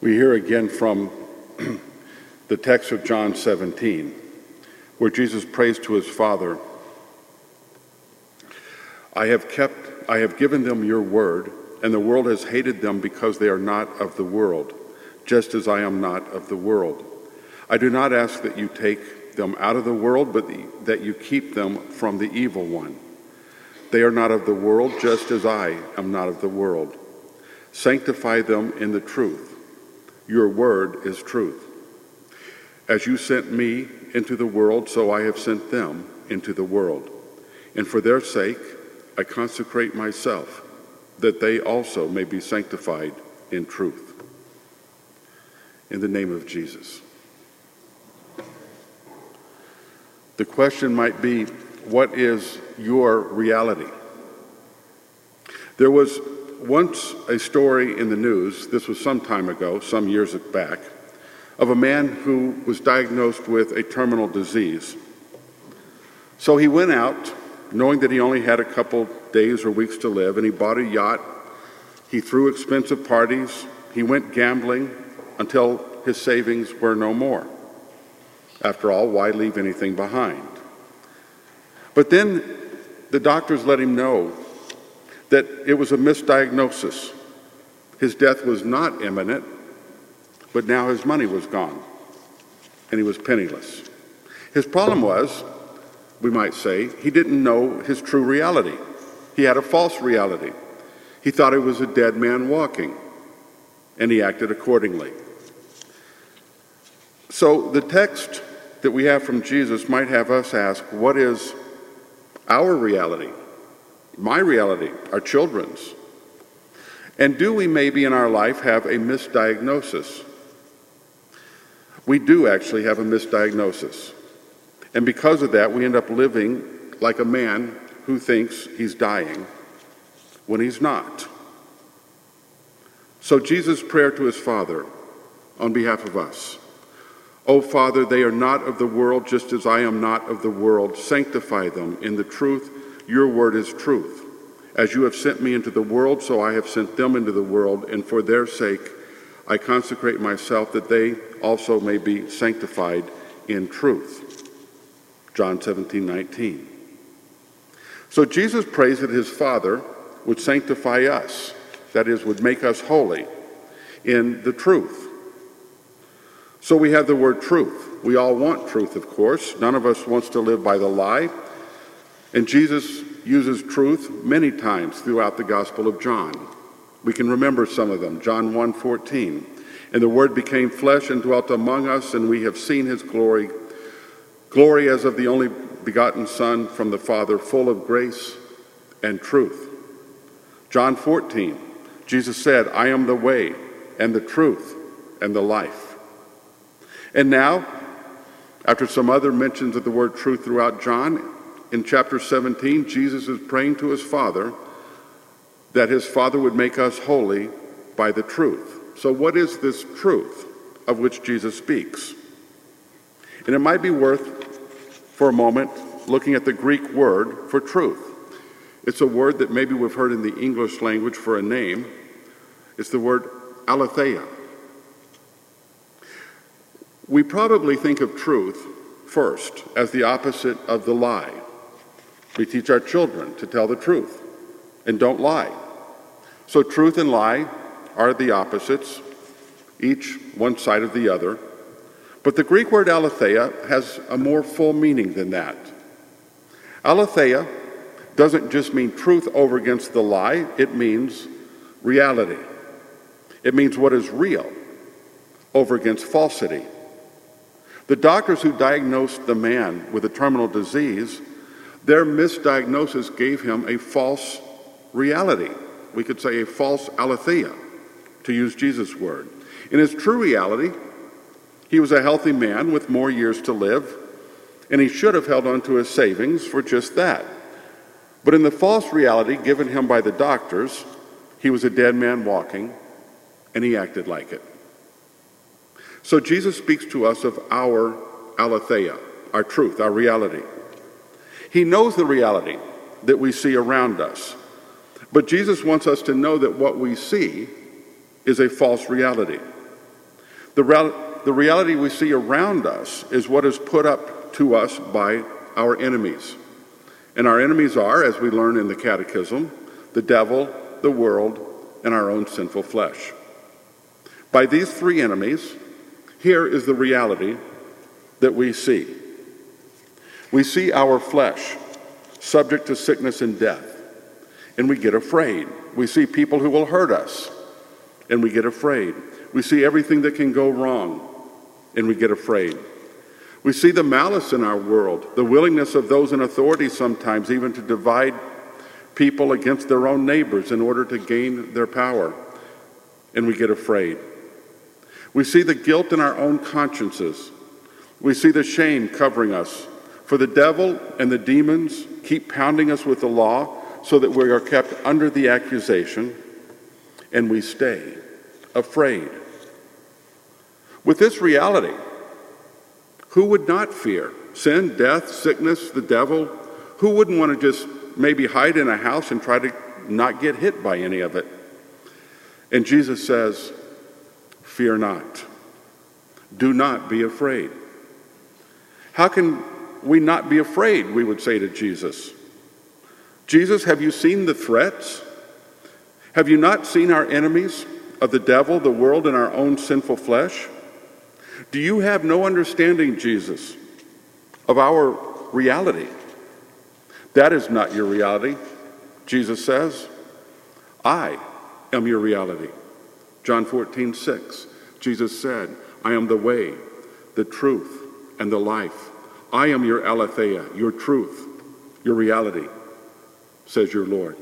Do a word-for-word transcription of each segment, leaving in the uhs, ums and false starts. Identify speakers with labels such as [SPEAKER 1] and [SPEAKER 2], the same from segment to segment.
[SPEAKER 1] We hear again from the text of John seventeen, where Jesus prays to his Father, I have kept, I have given them your word, and the world has hated them because they are not of the world, just as I am not of the world. I do not ask that you take them out of the world, but that you keep them from the evil one. They are not of the world, just as I am not of the world. Sanctify them in the truth. Your word is truth. As you sent me into the world, so I have sent them into the world. And for their sake, I consecrate myself, that they also may be sanctified in truth. In the name of Jesus. The question might be, what is your reality? There was once a story in the news, this was some time ago, some years back, of a man who was diagnosed with a terminal disease. So he went out, knowing that he only had a couple days or weeks to live, and he bought a yacht. He threw expensive parties. He went gambling until his savings were no more. After all, why leave anything behind? But then the doctors let him know that it was a misdiagnosis. His death was not imminent, but now his money was gone, and he was penniless. His problem was, we might say, he didn't know his true reality. He had a false reality. He thought he was a dead man walking, and he acted accordingly. So the text that we have from Jesus might have us ask, what is our reality? My reality, our children's? And do we maybe in our life have a misdiagnosis? We do actually have a misdiagnosis. And because of that, we end up living like a man who thinks he's dying when he's not. So Jesus' prayer to his Father on behalf of us, O Father, they are not of the world, just as I am not of the world. Sanctify them in the truth. Your word is truth. As you have sent me into the world, so I have sent them into the world, and for their sake I consecrate myself, that they also may be sanctified in truth. John seventeen nineteen. So Jesus prays that his Father would sanctify us, that is, would make us holy in the truth. So we have the word truth. We all want truth, of course. None of us wants to live by the lie. And Jesus uses truth many times throughout the Gospel of John. We can remember some of them. John one fourteen. And the Word became flesh and dwelt among us, and we have seen his glory, glory as of the only begotten Son from the Father, full of grace and truth. John fourteen. Jesus said, I am the way and the truth and the life. And now, after some other mentions of the word truth throughout John, in chapter seventeen, Jesus is praying to his Father that his Father would make us holy by the truth. So what is this truth of which Jesus speaks? And it might be worth, for a moment, looking at the Greek word for truth. It's a word that maybe we've heard in the English language for a name. It's the word aletheia. We probably think of truth first as the opposite of the lie. We teach our children to tell the truth and don't lie. So truth and lie are the opposites, each one side of the other. But the Greek word aletheia has a more full meaning than that. Aletheia doesn't just mean truth over against the lie, it means reality. It means what is real over against falsity. The doctors who diagnosed the man with a terminal disease, their misdiagnosis gave him a false reality. We could say a false aletheia, to use Jesus' word. In his true reality, he was a healthy man with more years to live, and he should have held on to his savings for just that. But in the false reality given him by the doctors, he was a dead man walking, and he acted like it. So Jesus speaks to us of our aletheia, our truth, our reality. He knows the reality that we see around us. But Jesus wants us to know that what we see is a false reality. The, real, the reality we see around us is what is put up to us by our enemies. And our enemies are, as we learn in the Catechism, the devil, the world, and our own sinful flesh. By these three enemies, here is the reality that we see. We see our flesh subject to sickness and death, and we get afraid. We see people who will hurt us, and we get afraid. We see everything that can go wrong, and we get afraid. We see the malice in our world, the willingness of those in authority sometimes even to divide people against their own neighbors in order to gain their power, and we get afraid. We see the guilt in our own consciences. We see the shame covering us, for the devil and the demons keep pounding us with the law so that we are kept under the accusation, and we stay afraid. With this reality, who would not fear sin, death, sickness, the devil? Who wouldn't want to just maybe hide in a house and try to not get hit by any of it? And Jesus says, fear not. Do not be afraid. How can we not be afraid, we would say to Jesus? Jesus, have you seen the threats? Have you not seen our enemies of the devil, the world, and our own sinful flesh? Do you have no understanding, Jesus, of our reality? That is not your reality, Jesus says. I am your reality. John fourteen six, Jesus said, I am the way, the truth, and the life. I am your aletheia, your truth, your reality, says your Lord.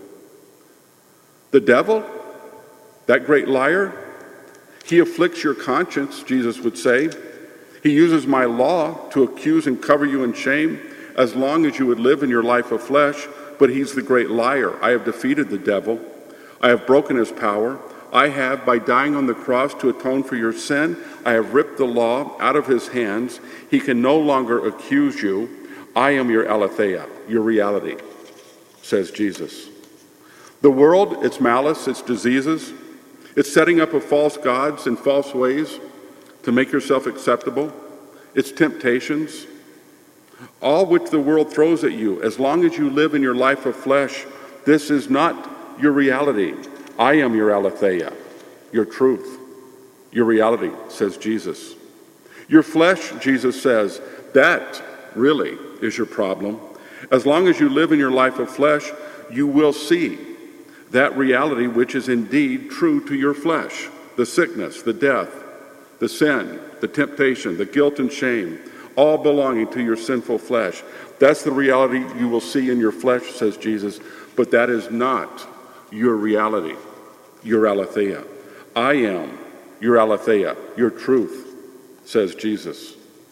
[SPEAKER 1] The devil, that great liar, he afflicts your conscience, Jesus would say. He uses my law to accuse and cover you in shame as long as you would live in your life of flesh, but he's the great liar. I have defeated the devil. I have broken his power. I have, by dying on the cross to atone for your sin, I have ripped the law out of his hands. He can no longer accuse you. I am your aletheia, your reality, says Jesus. The world, its malice, its diseases, it's setting up of false gods and false ways to make yourself acceptable. It's temptations, all which the world throws at you. As long as you live in your life of flesh, this is not your reality. I am your aletheia, your truth, your reality, says Jesus. Your flesh, Jesus says, that really is your problem. As long as you live in your life of flesh, you will see that reality which is indeed true to your flesh, the sickness, the death, the sin, the temptation, the guilt and shame, all belonging to your sinful flesh. That's the reality you will see in your flesh, says Jesus, but that is not your reality, your aletheia. I am your aletheia, your truth, says Jesus.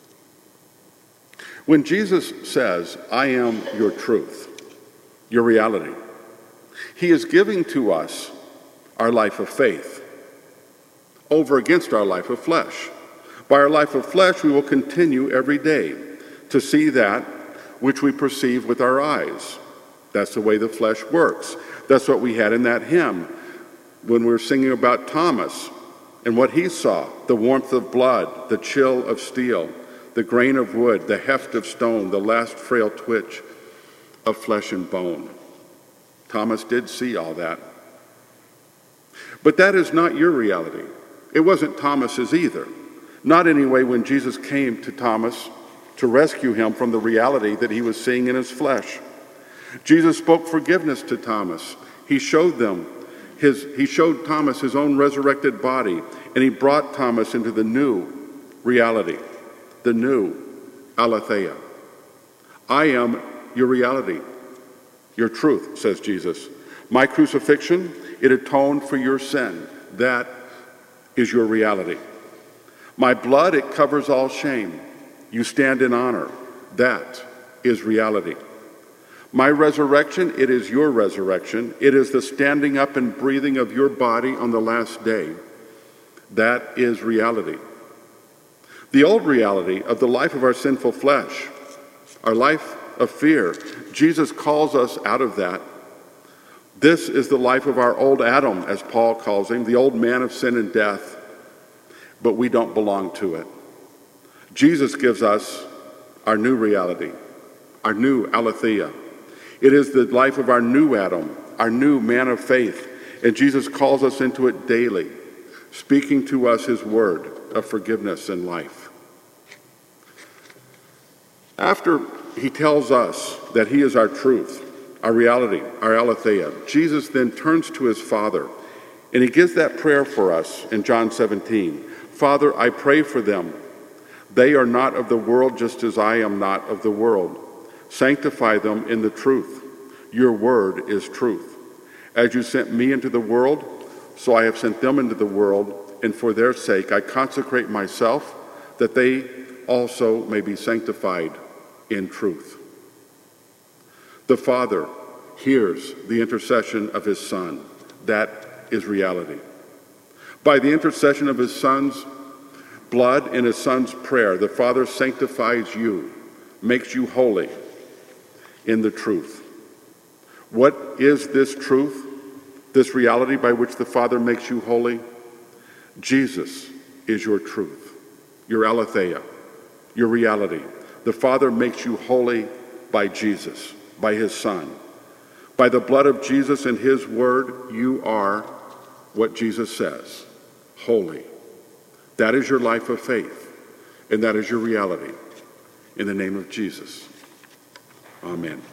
[SPEAKER 1] When Jesus says, I am your truth, your reality, he is giving to us our life of faith over against our life of flesh. By our life of flesh, we will continue every day to see that which we perceive with our eyes. That's the way the flesh works. That's what we had in that hymn when we were singing about Thomas and what he saw, the warmth of blood, the chill of steel, the grain of wood, the heft of stone, the last frail twitch of flesh and bone. Thomas did see all that. But that is not your reality. It wasn't Thomas's either. Not anyway when Jesus came to Thomas to rescue him from the reality that he was seeing in his flesh. Jesus spoke forgiveness to Thomas. He showed them his, he showed Thomas his own resurrected body, and he brought Thomas into the new reality, the new aletheia. I am your reality, your truth, says Jesus. My crucifixion, it atoned for your sin. That is your reality. My blood, it covers all shame. You stand in honor. That is reality. My resurrection, it is your resurrection. It is the standing up and breathing of your body on the last day. That is reality. The old reality of the life of our sinful flesh, our life of fear, Jesus calls us out of that. This is the life of our old Adam, as Paul calls him, the old man of sin and death. but we don't belong to it. Jesus gives us our new reality, our new aletheia. It is the life of our new Adam, our new man of faith, and Jesus calls us into it daily, speaking to us his word of forgiveness and life. After he tells us that he is our truth, our reality, our aletheia, Jesus then turns to his Father, and he gives that prayer for us in John seventeen. Father, I pray for them. They are not of the world, just as I am not of the world. Sanctify them in the truth. Your word is truth. As you sent me into the world, so I have sent them into the world, and for their sake I consecrate myself, that they also may be sanctified in truth. The Father hears the intercession of his Son. That is reality. By the intercession of his Son's blood and his Son's prayer, the Father sanctifies you, makes you holy in the truth. What is this truth, this reality by which the Father makes you holy? Jesus is your truth, your aletheia, your reality. The Father makes you holy by Jesus, by his Son. By the blood of Jesus and his word, you are what Jesus says, holy. That is your life of faith, and that is your reality. In the name of Jesus, amen.